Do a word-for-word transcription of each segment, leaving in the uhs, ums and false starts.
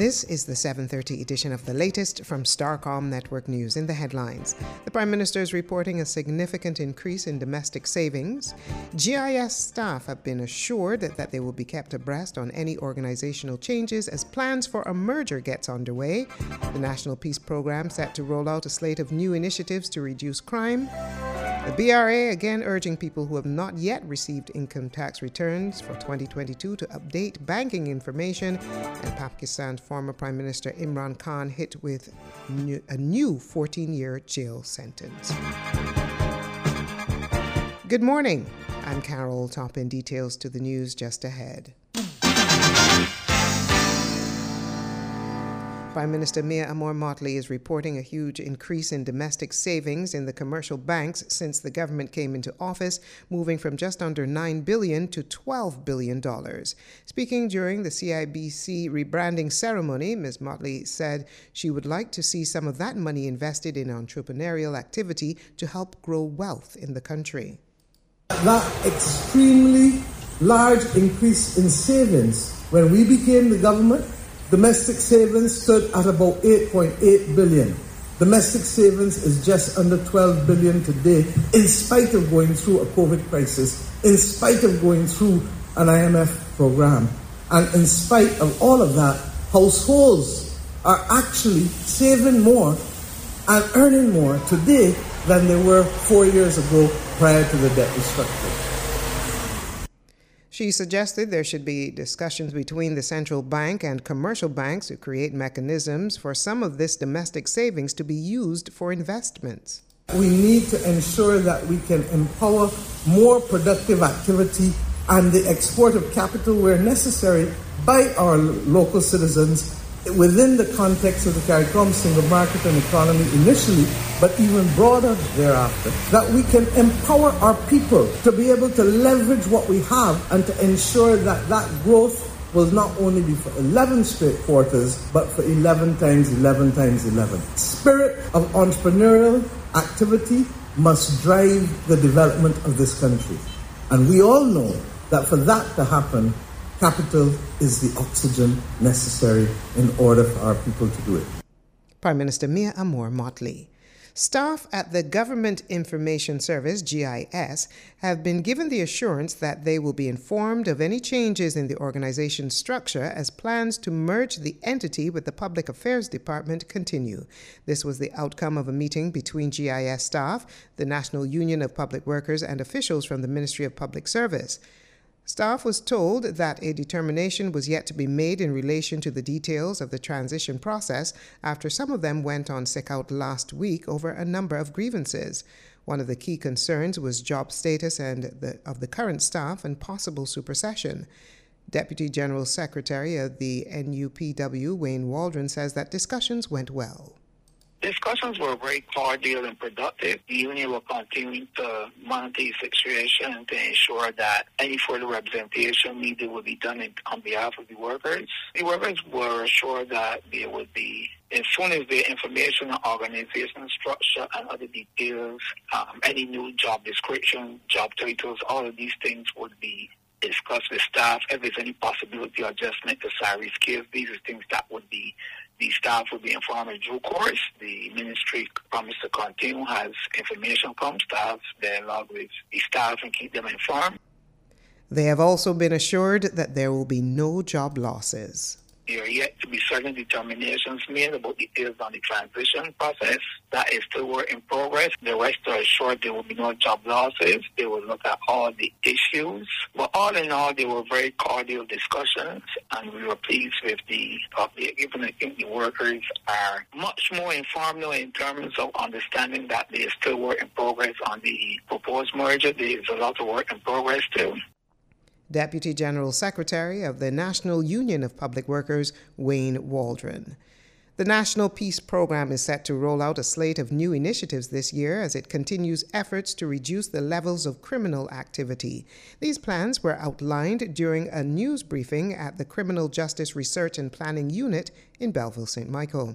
This is the seven thirty edition of the latest from Starcom Network News. In the headlines, the Prime Minister is reporting a significant increase in domestic savings. G I S staff have been assured that they will be kept abreast on any organizational changes as plans for a merger gets underway. The National Peace Program set to roll out a slate of new initiatives to reduce crime. The B R A again urging people who have not yet received income tax returns for twenty twenty-two to update banking information. And Pakistan's former Prime Minister Imran Khan hit with a new fourteen-year jail sentence. Good morning. I'm Carol. Top in details to the news just ahead. Prime Minister Mia Amor-Mottley is reporting a huge increase in domestic savings in the commercial banks since the government came into office, moving from just under nine billion dollars to twelve billion dollars. Speaking during the C I B C rebranding ceremony, Miz Mottley said she would like to see some of that money invested in entrepreneurial activity to help grow wealth in the country. That extremely large increase in savings when we became the government, domestic savings stood at about eight point eight billion. Domestic savings is just under twelve billion today, in spite of going through a COVID crisis, in spite of going through an I M F program, and in spite of all of that, households are actually saving more and earning more today than they were four years ago prior to the debt restructuring. She suggested there should be discussions between the central bank and commercial banks to create mechanisms for some of this domestic savings to be used for investments. We need to ensure that we can empower more productive activity and the export of capital where necessary by our local citizens within the context of the CARICOM single market and economy initially, but even broader thereafter, that we can empower our people to be able to leverage what we have and to ensure that that growth will not only be for eleven straight quarters, but for eleven times eleven times eleven. Spirit of entrepreneurial activity must drive the development of this country. And we all know that for that to happen, capital is the oxygen necessary in order for our people to do it. Prime Minister Mia Amor-Mottley. Staff at the Government Information Service, G I S, have been given the assurance that they will be informed of any changes in the organization's structure as plans to merge the entity with the Public Affairs Department continue. This was the outcome of a meeting between G I S staff, the National Union of Public Workers, and officials from the Ministry of Public Service. Staff was told that a determination was yet to be made in relation to the details of the transition process after some of them went on sick-out last week over a number of grievances. One of the key concerns was job status and the, of the current staff and possible supersession. Deputy General Secretary of the N U P W, Wayne Waldron, says that discussions went well. Discussions were very cordial and productive. The union will continue to monitor the situation to ensure that any further representation needed will be done in, on behalf of the workers. The workers were assured that there would be, as soon as the information on organizational structure and other details, um, any new job description, job titles, all of these things would be discussed with staff. If there's any possibility of adjustment to salary scales, these are things that would be The staff will be informed in due course. The ministry promised to continue, has information come staff, dialogue with the staff and keep them informed. They have also been assured that there will be no job losses. There are yet to be certain determinations made about details on the transition process. That is still work in progress. The rest are assured there will be no job losses. They will look at all the issues. But all in all, they were very cordial discussions, and we were pleased with the update, given I think the workers are much more informed now in terms of understanding that there is still work in progress on the proposed merger. There is a lot of work in progress too. Deputy General Secretary of the National Union of Public Workers, Wayne Waldron. The National Peace Program is set to roll out a slate of new initiatives this year as it continues efforts to reduce the levels of criminal activity. These plans were outlined during a news briefing at the Criminal Justice Research and Planning Unit in Belleville, Saint Michael.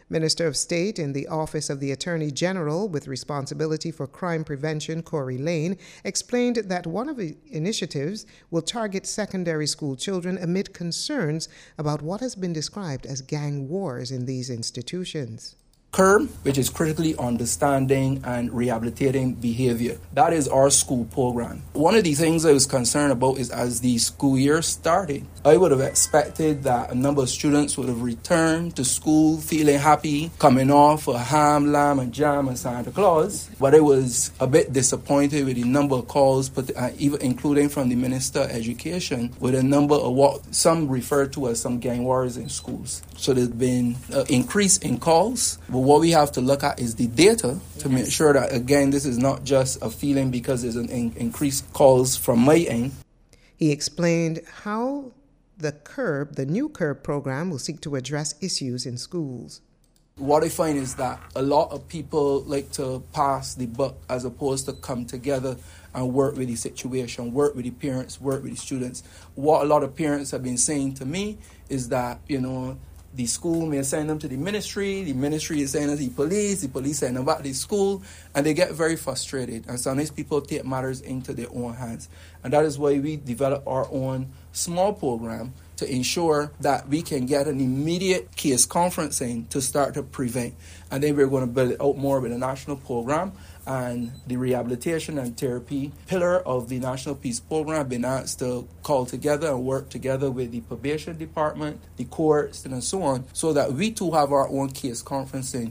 Minister of State in the Office of the Attorney General with responsibility for crime prevention, Corey Lane, explained that one of the initiatives will target secondary school children amid concerns about what has been described as gang wars in these institutions. CURB, which is critically understanding and rehabilitating behavior. That is our school program. One of the things I was concerned about is as the school year started, I would have expected that a number of students would have returned to school feeling happy, coming off a ham, lamb, and jam and Santa Claus. But I was a bit disappointed with the number of calls, but uh, even including from the Minister of Education, with a number of what some refer to as some gang wars in schools. So there's been an increase in calls. But what we have to look at is the data to make sure that, again, this is not just a feeling because there's an in- increased calls from my end. He explained how the CURB, the new CURB program, will seek to address issues in schools. What I find is that a lot of people like to pass the buck as opposed to come together and work with the situation, work with the parents, work with the students. What a lot of parents have been saying to me is that, you know, the school may send them to the ministry, the ministry is sending them to the police, the police send them back to the school, and they get very frustrated. And sometimes people take matters into their own hands. And that is why we develop our own small program to ensure that we can get an immediate case conferencing to start to prevent. And then we're going to build it out more with a national program. And the rehabilitation and therapy pillar of the National Peace Program been asked to call together and work together with the probation department, the courts, and so on, so that we too have our own case conferencing.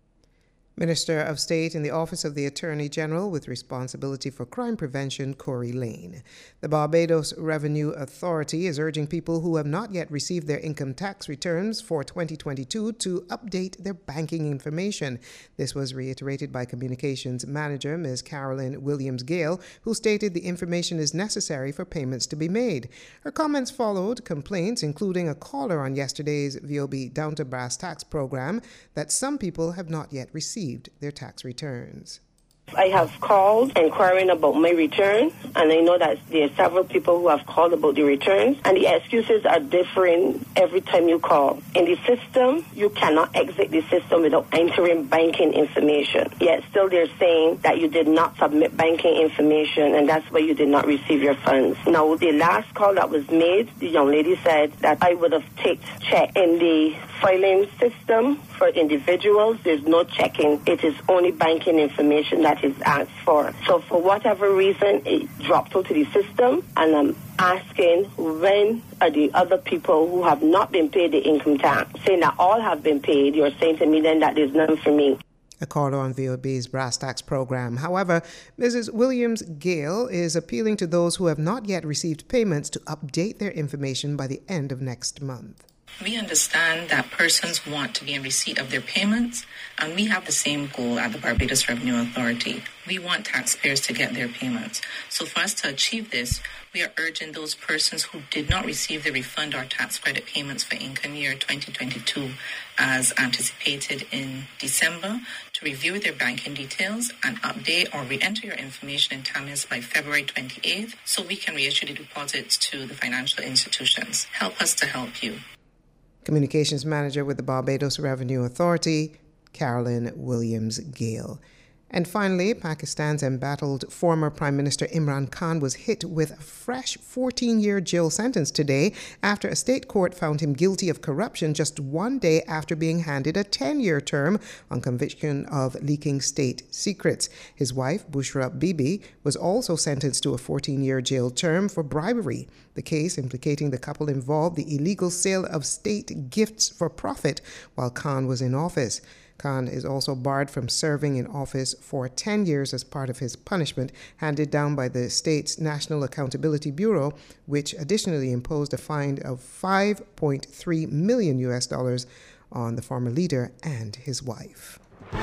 Minister of State in the Office of the Attorney General with responsibility for crime prevention, Corey Lane. The Barbados Revenue Authority is urging people who have not yet received their income tax returns for twenty twenty-two to update their banking information. This was reiterated by Communications Manager Miz Carolyn Williams-Gale, who stated the information is necessary for payments to be made. Her comments followed complaints, including a caller on yesterday's V O B Down to Brass Tax program, that some people have not yet received their tax returns. I have called inquiring about my return, and I know that there are several people who have called about the returns, and the excuses are different every time you call. In the system, you cannot exit the system without entering banking information. Yet still they're saying that you did not submit banking information, and that's why you did not receive your funds. Now, the last call that was made, the young lady said that I would have taken check in the filing system for individuals. There's no checking. It is only banking information that is asked for. So for whatever reason, it dropped into the system, and I'm asking when are the other people who have not been paid the income tax, saying that all have been paid. You're saying to me then that there's none for me. A caller on V O B's Brass Tax program. However, Missus Williams-Gale is appealing to those who have not yet received payments to update their information by the end of next month. We understand that persons want to be in receipt of their payments, and we have the same goal at the Barbados Revenue Authority. We want taxpayers to get their payments. So for us to achieve this, we are urging those persons who did not receive the refund or tax credit payments for income year twenty twenty-two as anticipated in December to review their banking details and update or re-enter your information in Tamis by February twenty-eighth so we can reissue the deposits to the financial institutions. Help us to help you. Communications Manager with the Barbados Revenue Authority, Carolyn Williams-Gale. And finally, Pakistan's embattled former Prime Minister Imran Khan was hit with a fresh fourteen-year jail sentence today after a state court found him guilty of corruption just one day after being handed a ten-year term on conviction of leaking state secrets. His wife, Bushra Bibi, was also sentenced to a fourteen-year jail term for bribery. The case implicating the couple involved the illegal sale of state gifts for profit while Khan was in office. Khan is also barred from serving in office for ten years as part of his punishment handed down by the state's National Accountability Bureau, which additionally imposed a fine of five point three million U S dollars on the former leader and his wife.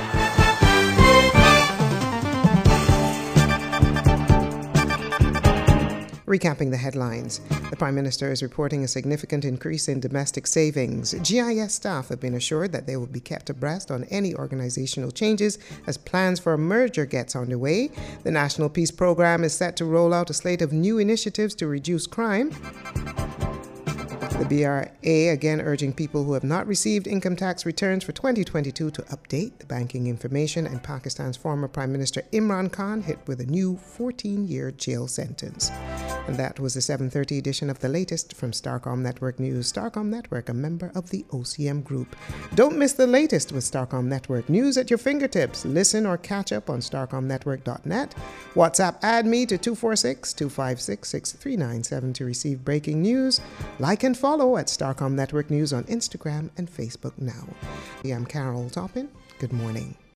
Recapping the headlines, the Prime Minister is reporting a significant increase in domestic savings. G I S staff have been assured that they will be kept abreast on any organizational changes as plans for a merger gets underway. The National Peace Program is set to roll out a slate of new initiatives to reduce crime. The B R A again urging people who have not received income tax returns for twenty twenty-two to update the banking information, and Pakistan's former Prime Minister Imran Khan hit with a new fourteen-year jail sentence. And that was the seven thirty edition of the latest from Starcom Network News. Starcom Network, a member of the O C M Group. Don't miss the latest with Starcom Network News at your fingertips. Listen or catch up on starcom network dot net. WhatsApp add me to two four six, two five six, six three nine seven to receive breaking news. Like and follow at Starcom Network News on Instagram and Facebook now. I'm Carol Toppin. Good morning.